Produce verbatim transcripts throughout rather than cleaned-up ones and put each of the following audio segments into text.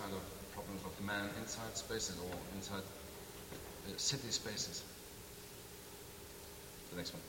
kind of problems of man inside spaces or inside uh, city spaces. The next one.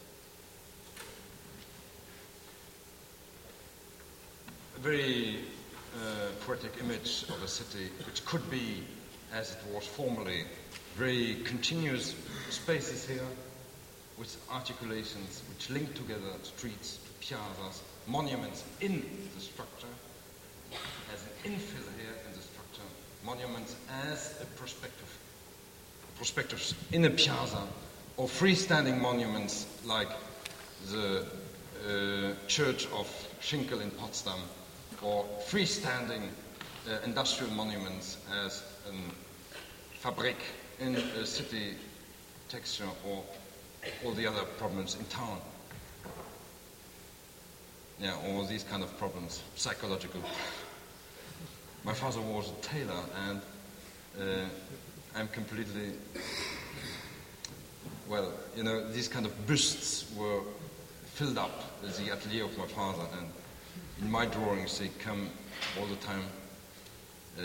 A very uh, poetic image of a city which could be, as it was formerly, very continuous spaces here with articulations which link together streets to piazzas, monuments in the structure, as an infill here in the structure, monuments as a perspective, perspectives in a piazza, or freestanding monuments like the uh, Church of Schinkel in Potsdam, or freestanding uh, industrial monuments as a Fabrik in a city texture, or all the other problems in town. Yeah, all these kind of problems, psychological. My father was a tailor, and uh, I'm completely, well, you know, these kind of busts were filled up with the atelier of my father, and in my drawings they come all the time. Uh,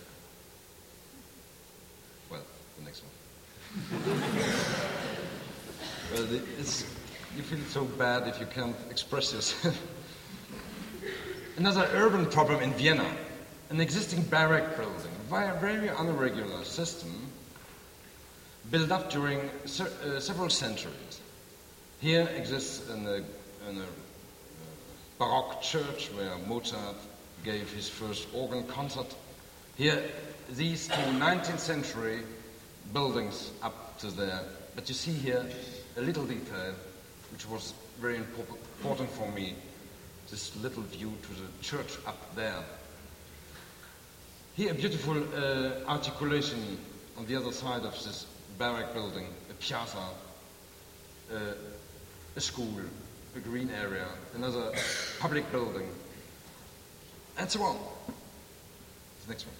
well, the next one. Well, it's, you feel so bad if you can't express yourself. Another urban problem in Vienna, an existing barrack building, a very irregular system built up during se uh, several centuries. Here exists an, uh, an, uh, Baroque church where Mozart gave his first organ concert. Here, these two nineteenth century buildings up to there. But you see here a little detail which was very important for me, this little view to the church up there. Here a beautiful uh, articulation on the other side of this barrack building, a piazza, uh, a school, a green area, another public building, and so on. The next one.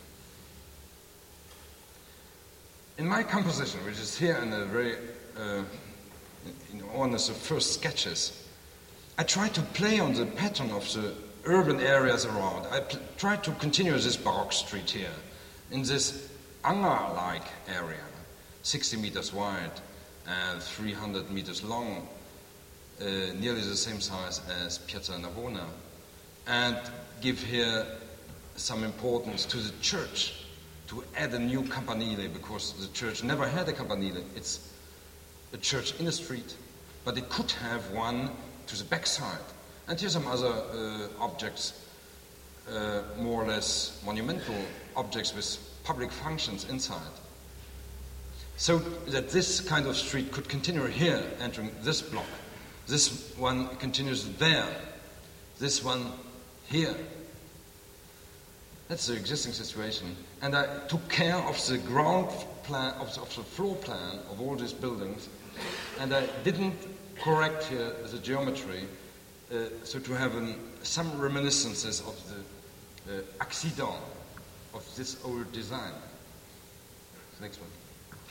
In my composition, which is here in a very, uh, in one of the first sketches, I try to play on the pattern of the urban areas around. I try to continue this Baroque street here, in this Anger-like area, sixty meters wide and three hundred meters long, uh, nearly the same size as Piazza Navona, and give here some importance to the church, to add a new campanile, because the church never had a campanile. It's a church in the street, but it could have one to the backside. And here's some other uh, objects, uh, more or less monumental objects with public functions inside. So that this kind of street could continue here, entering this block. This one continues there. This one here. That's the existing situation. And I took care of the ground plan, of the, of the floor plan of all these buildings, and I didn't correct here the geometry, uh, so to have an, some reminiscences of the uh, accident of this old design. The next one.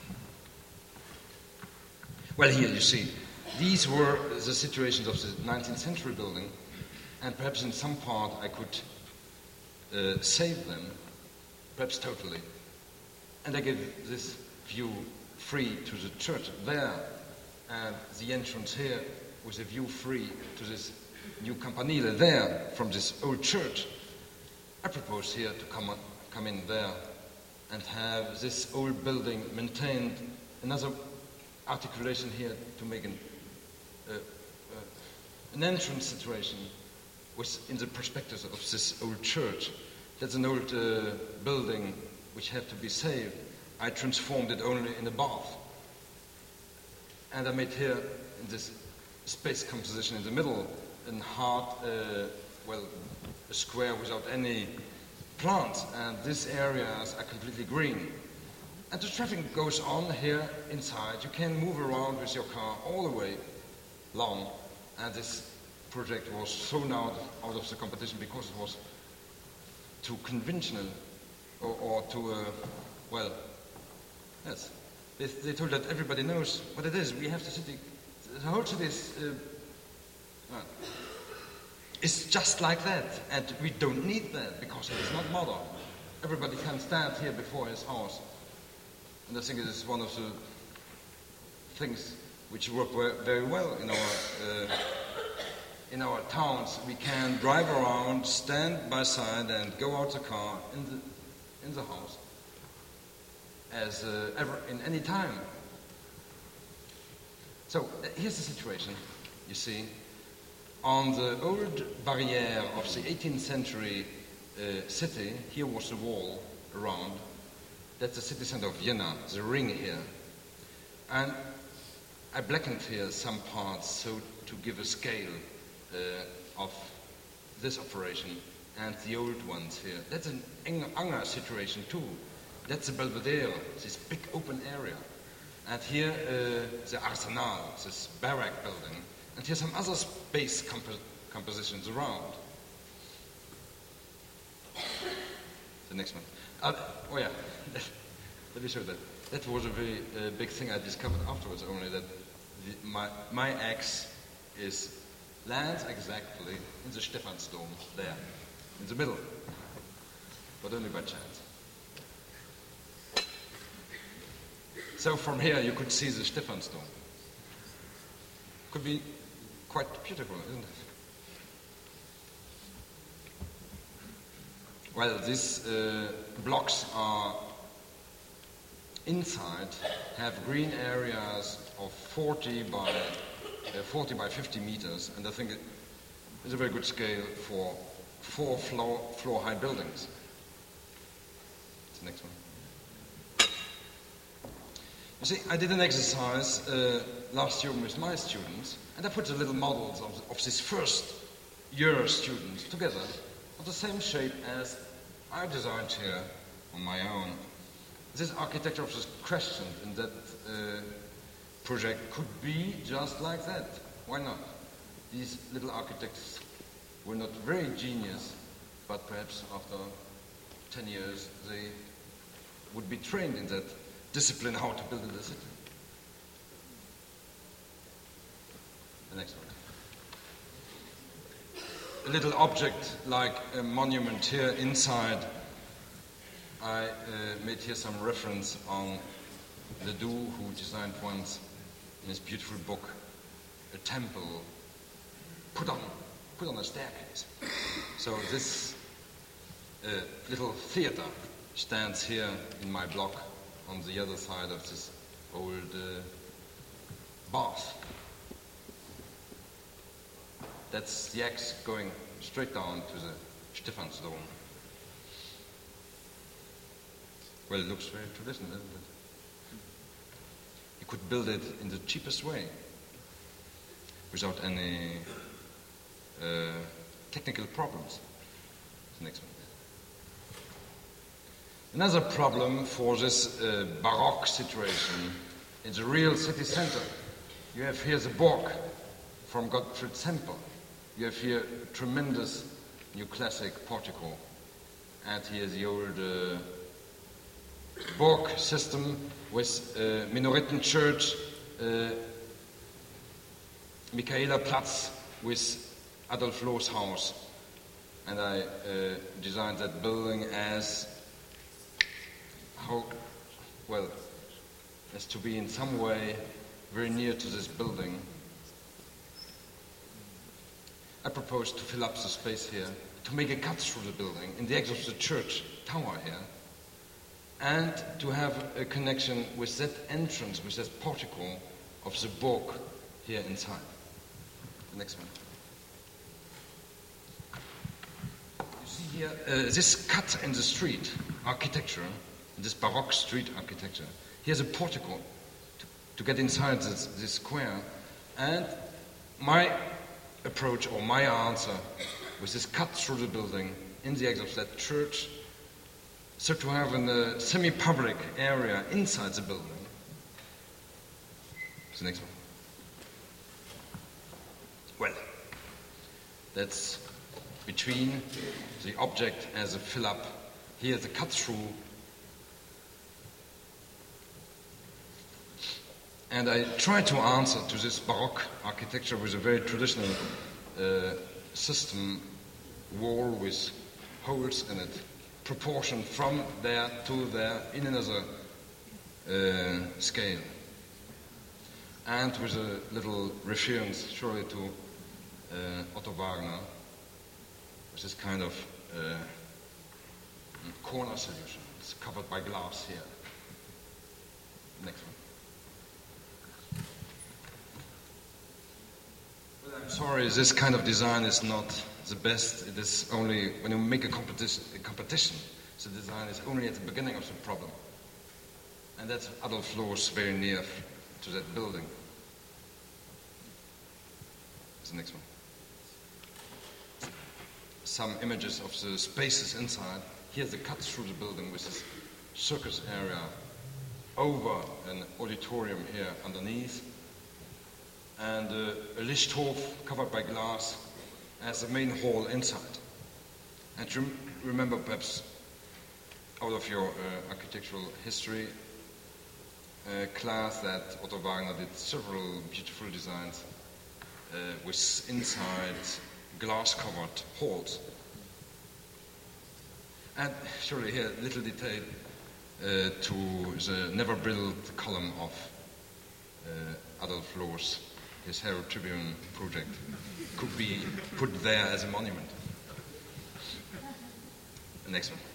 Well, here you see, these were the situations of the nineteenth century building, and perhaps in some part I could uh, save them, perhaps totally. And I gave this view free to the church there, and the entrance here with a view free to this new campanile there from this old church. I propose here to come, on, come in there and have this old building maintained, another articulation here to make an, uh, uh, an entrance situation with, in the perspective of this old church. That's an old uh, building which had to be saved. I transformed it only in a bath. And I made here, in this space composition in the middle, a hard, uh, well, a square without any plants. And these areas are completely green. And the traffic goes on here inside. You can move around with your car all the way long. And this project was thrown out, out of the competition because it was too conventional, or, or too, uh, well, yes. They, they told that everybody knows what it is. We have the city, the whole city is, uh, well, it's just like that. And we don't need that because it's not modern. everybody can stand here before his house. And I think it is one of the things which work very well in our uh, in our towns. We can drive around, stand by side, and go out the car in the in the house as uh, ever in any time. So uh, here's the situation. You see, on the old barrière of the eighteenth century uh, city, here was the wall around. That's the city center of Vienna, the ring here. And I blackened here some parts so to give a scale uh, of this operation and the old ones here. That's an Anger situation too. That's the Belvedere, this big open area. And here uh, the Arsenal, this barrack building. And here's some other space compo- compositions around. The next one. Uh, oh yeah, let me show that. That was a very uh, big thing I discovered afterwards only, that the, my, my axe is lands exactly in the Stephansdom, there, in the middle, but only by chance. So from here you could see the Stephansdom. Could be quite beautiful, isn't it? Well, these uh, blocks are inside, have green areas of forty by uh, forty by fifty meters, and I think it is a very good scale for four floor, floor high buildings. That's the next one. You see, I did an exercise uh, last year with my students, and I put the little models of, of these first year students together of the same shape as I designed here on my own. This architecture of this question in that uh, project could be just like that. Why not? These little architects were not very genius, but perhaps after ten years they would be trained in that discipline how to build in the city. The next one. A little object like a monument here inside. I uh, made here some reference on Ledoux, who designed once in his beautiful book a temple put on put on a staircase. So this uh, little theater stands here in my block on the other side of this old uh, bath. That's the axe going straight down to the Stephansdom. Well, it looks very traditional, doesn't it? You could build it in the cheapest way, without any uh, technical problems. The next one. Another problem for this uh, Baroque situation in the real city center. You have here the Burg from Gottfried Semper. You have here a tremendous new classic portico. And here the old uh, Burg system with uh, Minaretten Church, uh, Michaelerplatz with Adolf Loh's house. And I uh, designed that building as how, well, as to be in some way very near to this building. I proposed to fill up the space here, to make a cut through the building in the exit of the church tower here, and to have a connection with that entrance, with that portico of the Burg here inside. The next one. You see here, uh, this cut in the street architecture, this Baroque street architecture. Here's a portico to, to get inside this, this square, and my approach or my answer was this cut through the building in the exit of that church, so to have a uh, semi-public area inside the building. The next one. Well, that's between the object as a fill-up. Here the cut-through. And I tried to answer to this Baroque architecture with a very traditional uh, system, wall with holes in it, proportion from there to there in another uh, scale. And with a little reference, surely, to uh, Otto Wagner, which is kind of uh, corner solution. It's covered by glass here. Next one. Well, I'm sorry, this kind of design is not the best. It is only when you make a competition, a competition, the design is only at the beginning of the problem. And that's Adolf Loos very near to that building. That's the next one. Some images of the spaces inside. Here's the cut through the building with this circus area over an auditorium here underneath, and uh, a Lichthof covered by glass as the main hall inside. And you remember perhaps out of your uh, architectural history uh, class that Otto Wagner did several beautiful designs uh, with inside glass-covered halls. And surely here, little detail uh, to the never-built column of uh, Adolf Loos, his Herald Tribune project, could be put there as a monument. The next one.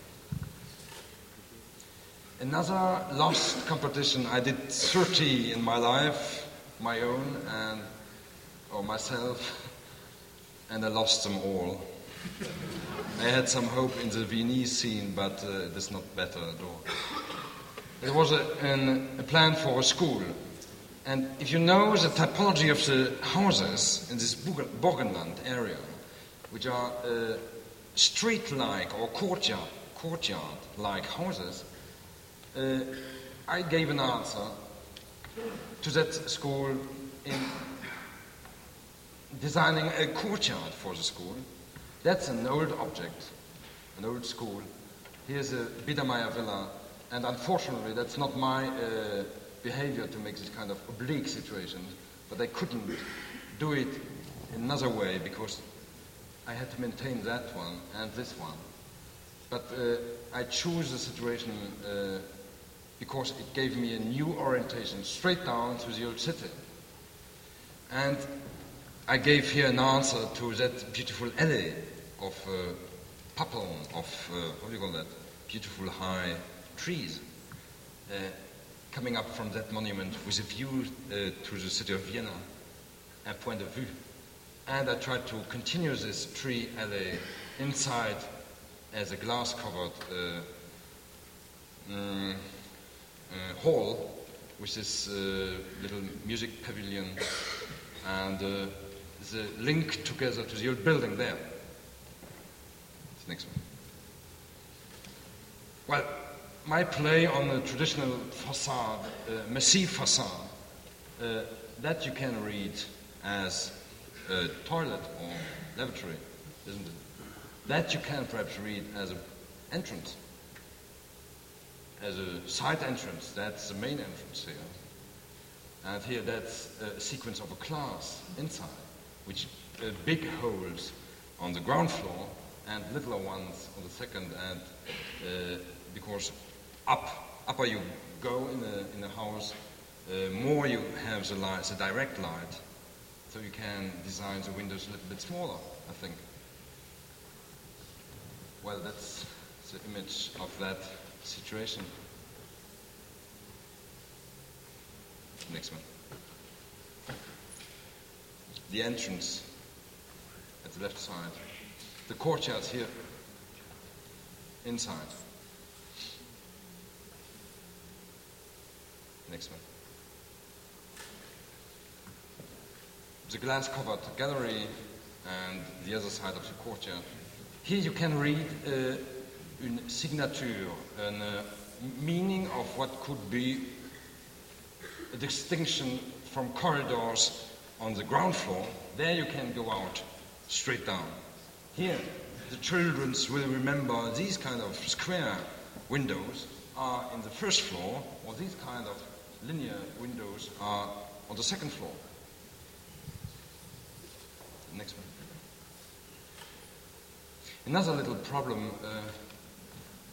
Another lost competition. I did thirty in my life, my own, and or myself, and I lost them all. I had some hope in the Viennese scene, but uh, it is not better at all. There was a, an, a plan for a school, and if you know the typology of the houses in this Burgenland area, which are uh, street-like or courtyard, courtyard-like houses, uh, I gave an answer to that school in designing a courtyard for the school. That's an old object, an old school. Here's a Biedermeier villa, and unfortunately that's not my uh, behavior to make this kind of oblique situation, but I couldn't do it another way because I had to maintain that one and this one. But uh, I chose the situation uh, because it gave me a new orientation straight down to the old city. And I gave here an answer to that beautiful alley of uh, Pappeln, of, uh, what do you call that, beautiful high trees, uh, coming up from that monument with a view uh, to the city of Vienna, a point of view. And I tried to continue this tree alley inside as a glass-covered uh, um, uh, hall with this uh, little music pavilion and uh, the link together to the old building there. This next one. Well, my play on the traditional facade, uh, massive facade, uh, that you can read as a toilet or lavatory, isn't it? That you can perhaps read as an entrance, as a side entrance. That's the main entrance here. And here that's a sequence of a class inside, which uh, big holes on the ground floor and littler ones on the second, and uh, because up, upper you go in the, in the house, uh, more you have the light, the direct light, so you can design the windows a little bit smaller, I think. Well, that's the image of that situation. Next one. The entrance at the left side. The courtyard here, inside. Next one. The glass-covered gallery and the other side of the courtyard. Here you can read uh, une signature, a uh, meaning of what could be a distinction from corridors on the ground floor. There you can go out straight down. Here, the children will remember these kind of square windows are in the first floor, or these kind of linear windows are on the second floor. Next one. Another little problem uh,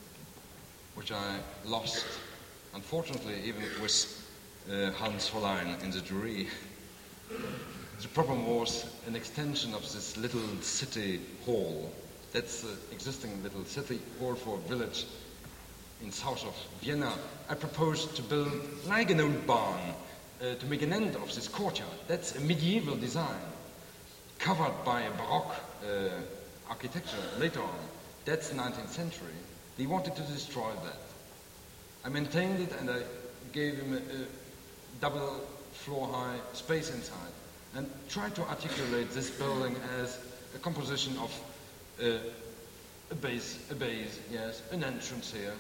which I lost, unfortunately, even with uh, Hans Hollein in the jury. The problem was an extension of this little city hall. That's the existing little city hall for a village in south of Vienna. I proposed to build like an old barn uh, to make an end of this courtyard. That's a medieval design, covered by a Baroque uh, architecture later on. That's nineteenth century. They wanted to destroy that. I maintained it and I gave him a, a double floor high space inside and tried to articulate this building as a composition of uh, a base, a base, yes, an entrance here,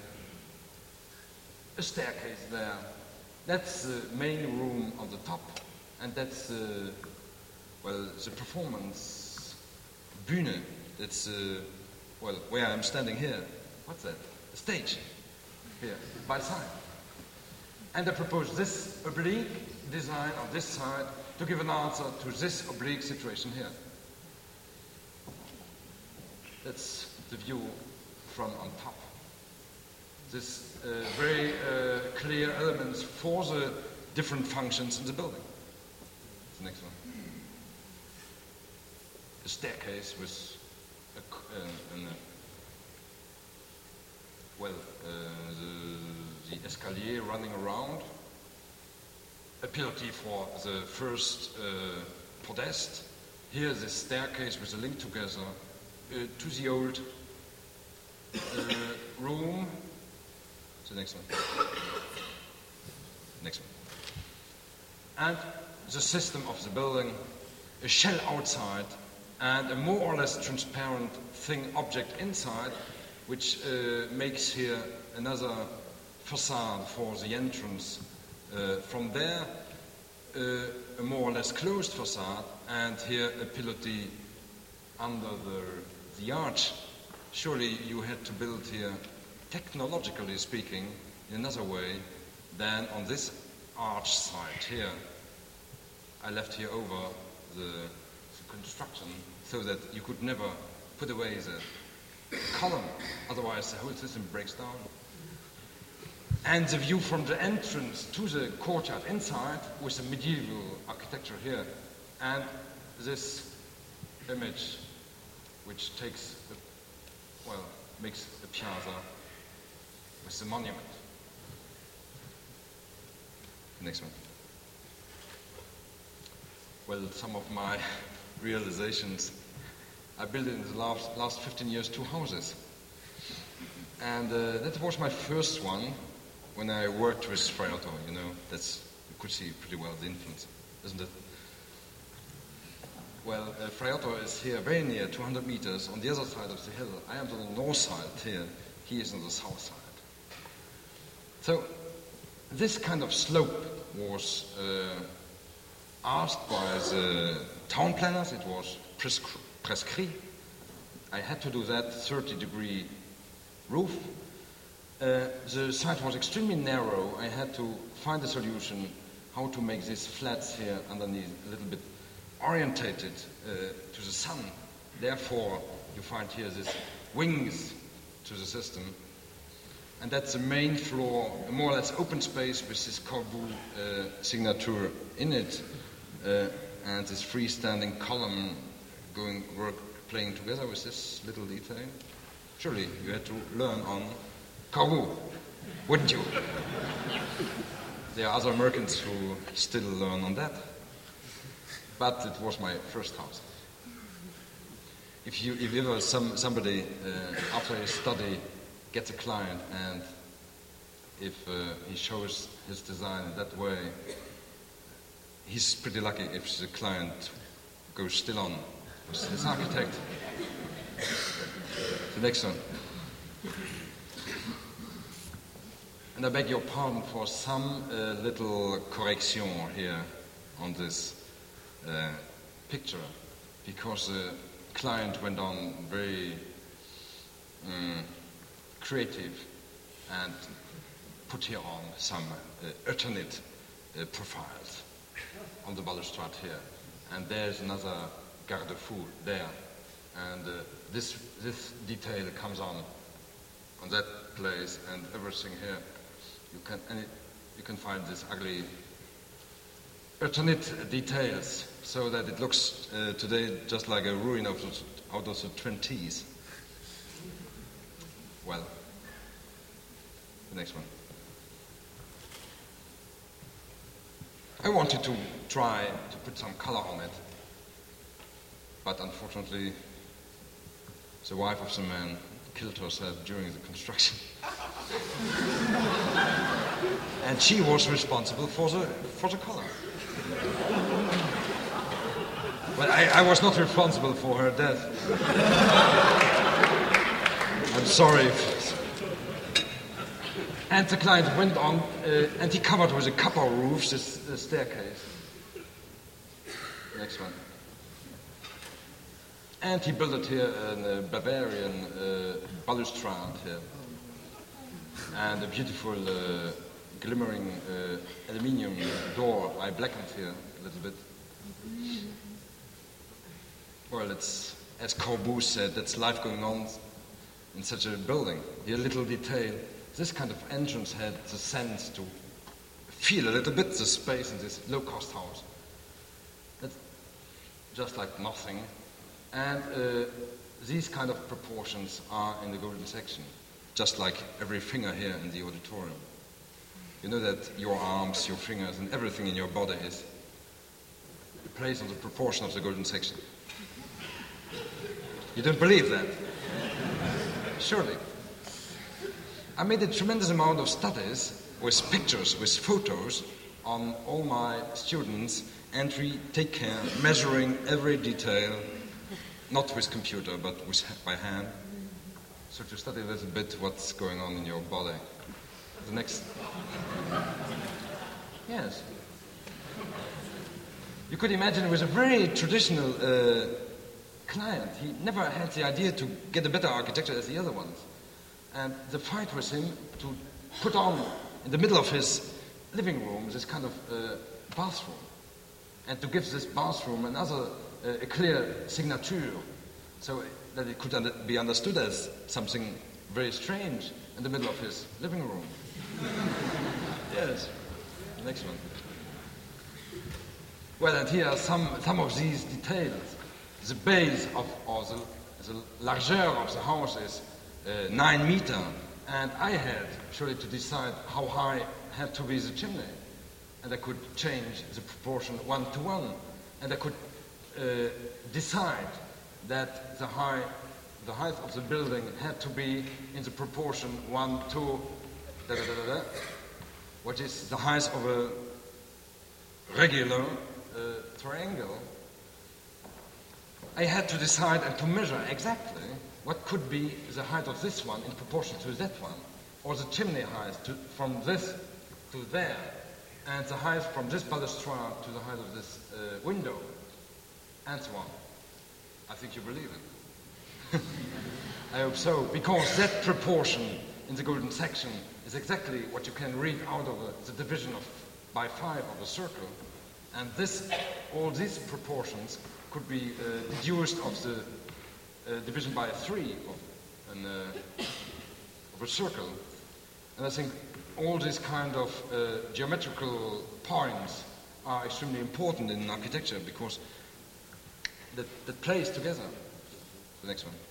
a staircase there. That's the main room on the top, and that's uh, well the performance Bühne. That's uh, well where I'm standing here. What's that? A stage here by the side. And I propose this oblique design on this side to give an answer to this oblique situation here. That's the view from on top. This uh, very uh, clear elements for the different functions in the building. The next one. A staircase with a, uh, an, uh, well, uh, the, the escalier running around, a pilotis for the first uh, podest. Here, the staircase with a link together uh, to the old uh, room. The next one. Next one. And the system of the building, a shell outside, and a more or less transparent thing, object inside, which uh, makes here another facade for the entrance. Uh, from there, uh, a more or less closed facade, and here a pilotis under the, the arch. Surely you had to build here, technologically speaking, in another way than on this arch side here. I left here over the, the construction so that you could never put away the column, otherwise the whole system breaks down. And the view from the entrance to the courtyard inside with the medieval architecture here, and this image which takes, a, well, makes a piazza with the monument. Next one. Well, some of my realizations. I built in the last, last fifteen years two houses. And uh, that was my first one when I worked with Frei Otto, you know. That's, you could see pretty well the influence, isn't it? Well, uh, Frei Otto is here very near, two hundred meters, on the other side of the hill. I am on the north side here, he is on the south side. So, this kind of slope was uh, asked by the town planners, it was prescri- prescrit. I had to do that thirty degree roof. Uh, the site was extremely narrow. I had to find a solution how to make these flats here underneath a little bit orientated uh, to the sun. Therefore, you find here these wings to the system. And that's the main floor, a more or less open space with this Corbu uh, signature in it, uh, and this freestanding column going work playing together with this little detail. Surely you had to learn on Corbu, wouldn't you? There are other Americans who still learn on that. But it was my first house. If you, if ever some, somebody, uh, after a study, gets a client and if uh, he shows his design in that way, he's pretty lucky if the client goes still on with his architect. The next one. And I beg your pardon for some uh, little correction here on this uh, picture, because the client went on very um, creative and put here on some uh, alternate uh, profiles on the balustrade here. And there's another garde-fou there. And uh, this, this detail comes on on that place, and everything here, you can and it, you can find this ugly alternate details, so that it looks uh, today just like a ruin of the, out of the twenties. Well, the next one. I wanted to try to put some color on it, but unfortunately, the wife of the man killed herself during the construction. And she was responsible for the, for the color. But I, I was not responsible for her death. I'm sorry. And the client went on, uh, and he covered with a copper roof this, this staircase. Next one. And he built it here in a Bavarian uh, balustrade here. And a beautiful uh, glimmering uh, aluminium door. I blackened here a little bit. Well, it's, as Corbusier said, that's life going on in such a building. Here, little detail. This kind of entrance had the sense to feel a little bit the space in this low-cost house. That's just like nothing. And uh, these kind of proportions are in the golden section, just like every finger here in the auditorium. You know that your arms, your fingers, and everything in your body is placed on the proportion of the golden section. You don't believe that? Surely. I made a tremendous amount of studies with pictures, with photos on all my students, and we take care, measuring every detail, not with computer, but with, by hand, so to study a little bit what's going on in your body. The next. Yes. You could imagine with a very traditional uh, client, he never had the idea to get a better architecture as the other ones. And the fight was him to put on, in the middle of his living room, this kind of uh, bathroom. And to give this bathroom another, uh, a clear signature, so that it could under- be understood as something very strange in the middle of his living room. Yes. Next one. Well, and here are some, some of these details. The base of, or the, the largeur of the house is uh, nine meter, and I had surely to decide how high had to be the chimney, and I could change the proportion one to one, and I could uh, decide that the high, the height of the building had to be in the proportion one to da da da da, da what is the height of a regular uh, triangle. I had to decide and to measure exactly what could be the height of this one in proportion to that one, or the chimney height to, from this to there, and the height from this balustrade to the height of this uh, window, and so on. I think you believe it. I hope so, because that proportion in the golden section is exactly what you can read out of a, the division of by five of a circle, and this, all these proportions could be uh, deduced of the uh, division by three of, an, uh, of a circle. And I think all these kind of uh, geometrical points are extremely important in architecture because that, that plays together. The next one.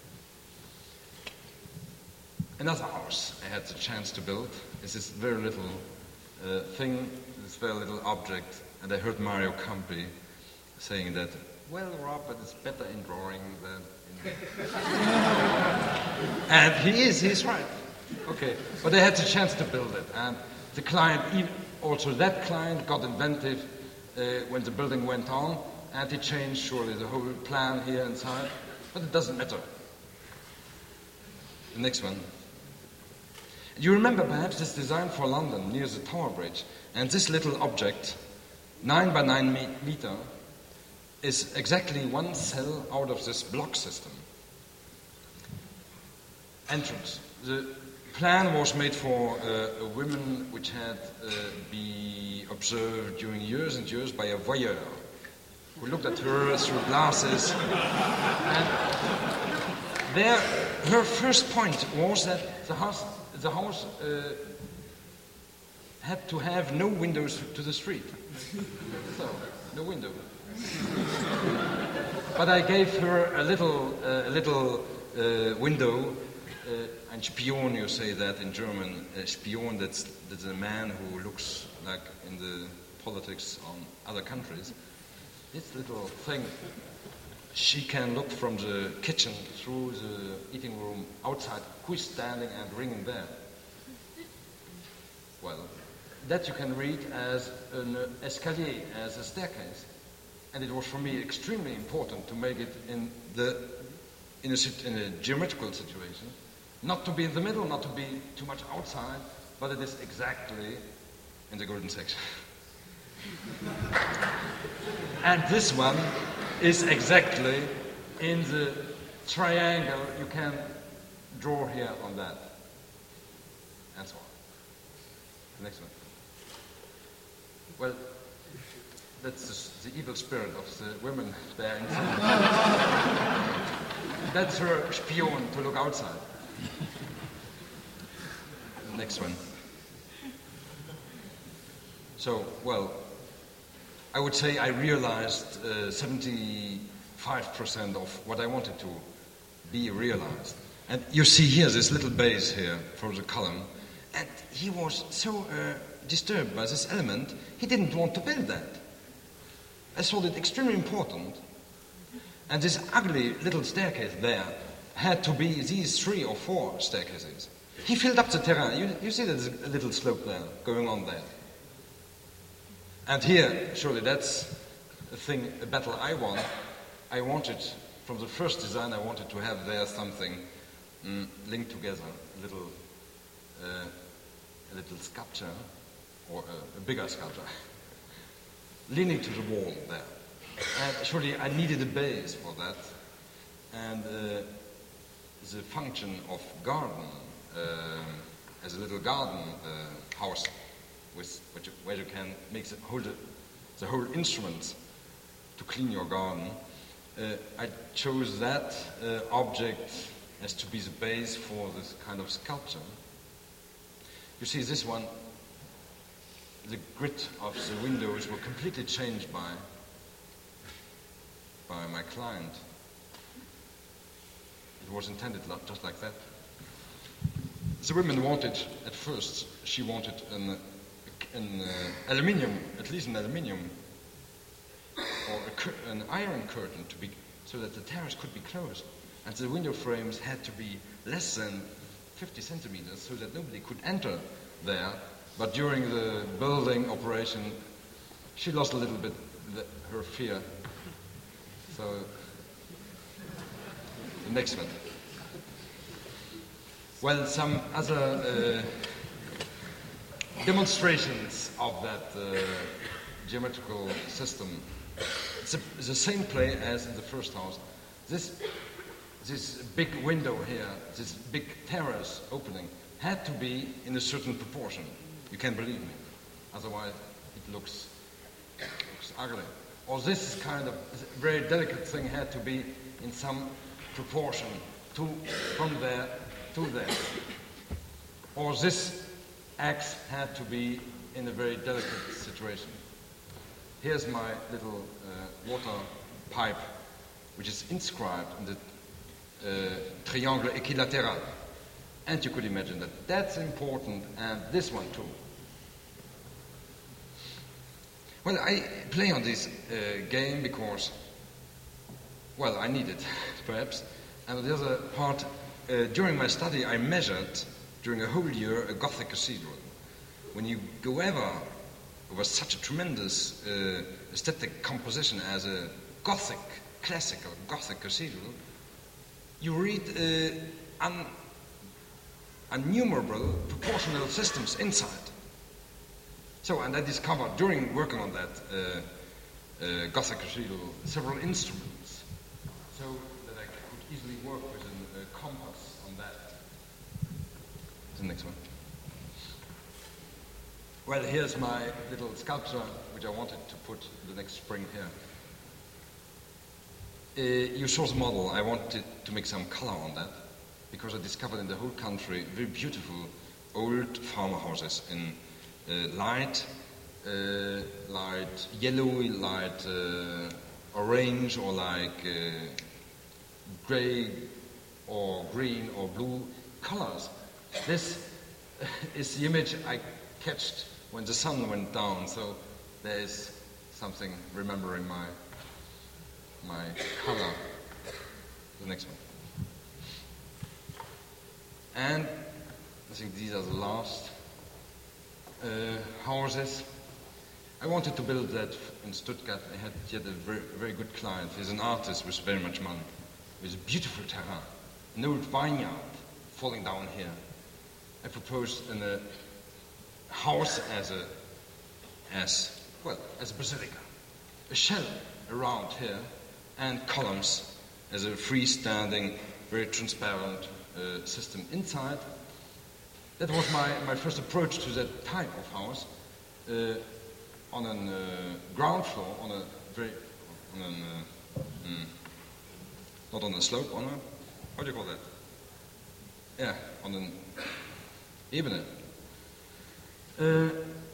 Another house I had the chance to build is this very little uh, thing, this very little object, and I heard Mario Campi saying that, well, Robert is better in drawing than in... And he is, he's right. Okay, but I had the chance to build it, and the client, even, also that client got inventive uh, when the building went on, and he changed surely the whole plan here inside, but it doesn't matter. The next one. You remember perhaps this design for London near the Tower Bridge, and this little object, nine by nine me- meter, is exactly one cell out of this block system. Entrance. The plan was made for uh, a woman which had uh, been observed during years and years by a voyeur who looked at her through glasses. And there, her first point was that the house, the house uh, had to have no windows to the street. So, no window. But I gave her a little, uh, a little uh, window. Uh, ein Spion, you say that in German. A Spion, that's, that's a man who looks like in the politics on other countries. This little thing, she can look from the kitchen through the eating room outside, who is standing and ringing there. Well, that you can read as an escalier, as a staircase. And it was for me extremely important to make it in, the, in, a, in a geometrical situation. Not to be in the middle, not to be too much outside, but it is exactly in the golden section. And this one is exactly in the triangle you can draw here on that. And so on. The next one. Well, that's the, the evil spirit of the women there inside. That's her spion to look outside. The next one. So, well, I would say I realized uh, seventy-five percent of what I wanted to be realized. And you see here this little base here for the column. And he was so uh, disturbed by this element, he didn't want to build that. I thought it extremely important. And this ugly little staircase there had to be these three or four staircases. He filled up the terrain. You, you see there's a little slope there going on there. And here, surely that's a thing, a battle I won. I wanted, from the first design, I wanted to have there something mm, linked together, a little, uh, a little sculpture, or a, a bigger sculpture, leaning to the wall there. And surely I needed a base for that. And uh, the function of garden, uh, as a little garden uh, house, with which, where you can make the whole, the whole instruments to clean your garden, uh, I chose that uh, object as to be the base for this kind of sculpture. You see this one, the grid of the windows were completely changed by, by my client. It was intended just like that. The women wanted, at first, she wanted an an uh, aluminium, at least an aluminium, or a cur an iron curtain to be, so that the terrace could be closed. And the window frames had to be less than fifty centimeters so that nobody could enter there. But during the building operation, she lost a little bit the, her fear. So, the next one. Well, some other uh, demonstrations of that uh, geometrical system. It's a, the same play as in the first house. This, this big window here, this big terrace opening, had to be in a certain proportion. You can believe me. Otherwise, it looks, looks ugly. Or this kind of very delicate thing had to be in some proportion to, from there to there. Or this axe had to be in a very delicate situation. Here's my little uh, water pipe, which is inscribed in the uh, triangle équilatéral. And you could imagine that that's important, and this one too. Well, I play on this uh, game because, well, I need it, perhaps. And the other part, uh, during my study, I measured, during a whole year, a Gothic cathedral. When you go ever over such a tremendous uh, aesthetic composition as a Gothic, classical Gothic cathedral, you read uh, un innumerable proportional systems inside. So, and I discovered during working on that uh, uh, Gothic cathedral several instruments, so that I could easily work with a uh, compass on that. The next one. Well, here's my little sculpture, which I wanted to put the next spring here. uh, you saw the model. I wanted to make some color on that because I discovered in the whole country very beautiful old farmhouses in uh, light, uh, light yellow, light uh, orange, or like uh, gray or green or blue colors. This is the image I catched when the sun went down, so there is something remembering my my color. The next one. And I think these are the last uh, houses. I wanted to build that in Stuttgart. I had yet a very, very good client. He's an artist with very much money, with a beautiful terrain, an old vineyard falling down here. I proposed in a house as a, as well, as a basilica, a shell around here, and columns as a freestanding, very transparent uh, system inside. That was my, my first approach to that type of house. Uh, on a uh, ground floor, on a very, on an, uh, mm, not on a slope, on a, how do you call that? Yeah, on an Ebene. Uh,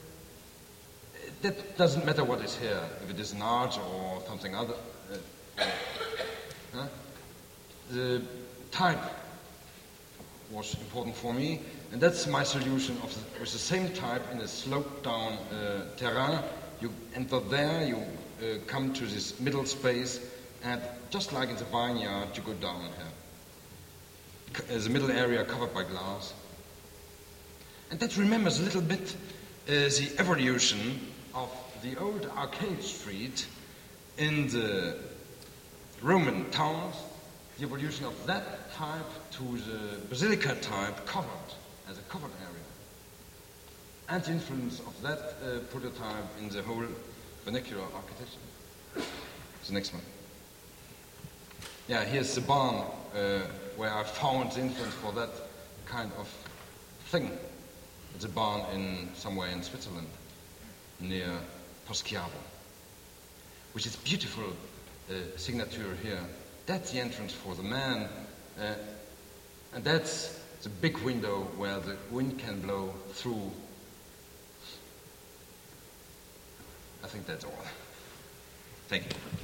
that doesn't matter what is here, if it is an arch or something other. Uh, uh, the type was important for me, and that's my solution of the, with the same type in a sloped-down uh, terrain. You enter there, you uh, come to this middle space, and just like in the vineyard, you go down here. C- the middle area covered by glass. And that remembers a little bit uh, the evolution of the old arcade street in the Roman towns, the evolution of that type to the basilica type covered, as a covered area. And the influence of that uh, prototype in the whole vernacular architecture. The next one. Yeah, here's the barn uh, where I found the influence for that kind of thing. It's a barn in somewhere in Switzerland, near Poschiavo, which is beautiful uh, signature here. That's the entrance for the man, uh, and that's the big window where the wind can blow through. I think that's all. Thank you.